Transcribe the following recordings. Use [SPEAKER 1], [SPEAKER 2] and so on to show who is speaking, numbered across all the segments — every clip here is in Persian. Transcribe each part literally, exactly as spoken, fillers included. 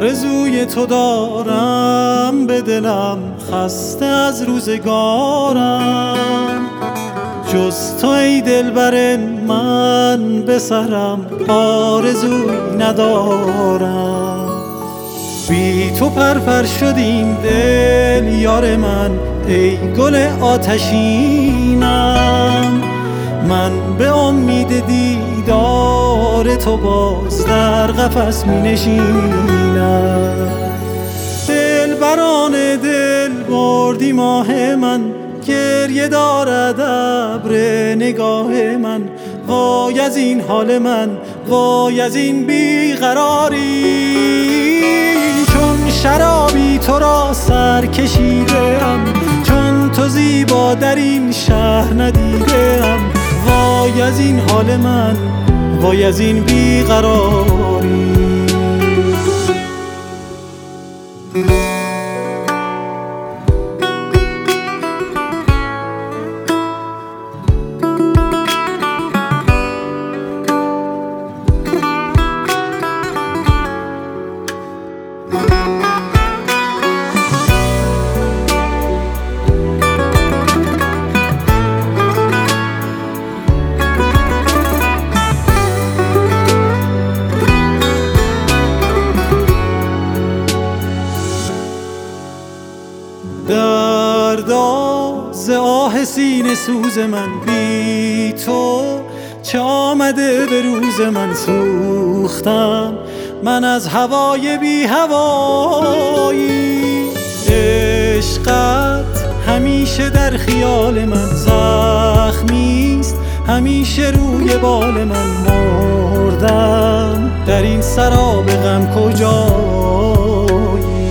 [SPEAKER 1] آرزوی تو دارم به دلم، خسته از روزگارم. جز تو ای دلبر من به سرم آرزوی ندارم. بی تو پرپر شد این دل یار من، ای گل آتشینم. من به امید دیدار تو باز در قفس می نشینم. دلبران دل بردی ماه من، گریه دارد ابر نگاه من. وای از این حال من، وای از این بیقراری. چون شرابی تو را سر کشیدم، چون تو زیبا در این شهر ندیدم. وای از این حال من، وای از این بیقراری. دردا ز آه سینه سوز من، بی تو چه آمده به روز من. سوختم من از هوای بی هوایی، عشقت همیشه در خیال من. زخمیست همیشه روی بال من. مردم در این سراب غم کجایی.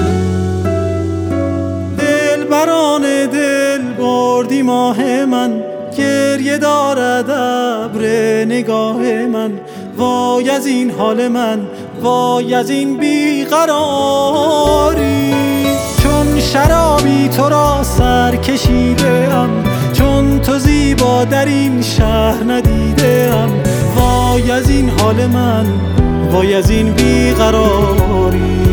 [SPEAKER 1] دلبران دل بردی ماه من، گریه دارد ابر نگاه من. وای از این حال من، وای از این بیقراری. چون شرابی تو را سر کشیدم، چون تو زیبا در این شهر ندیدم. وای از این حال من، وای از این بیقراری.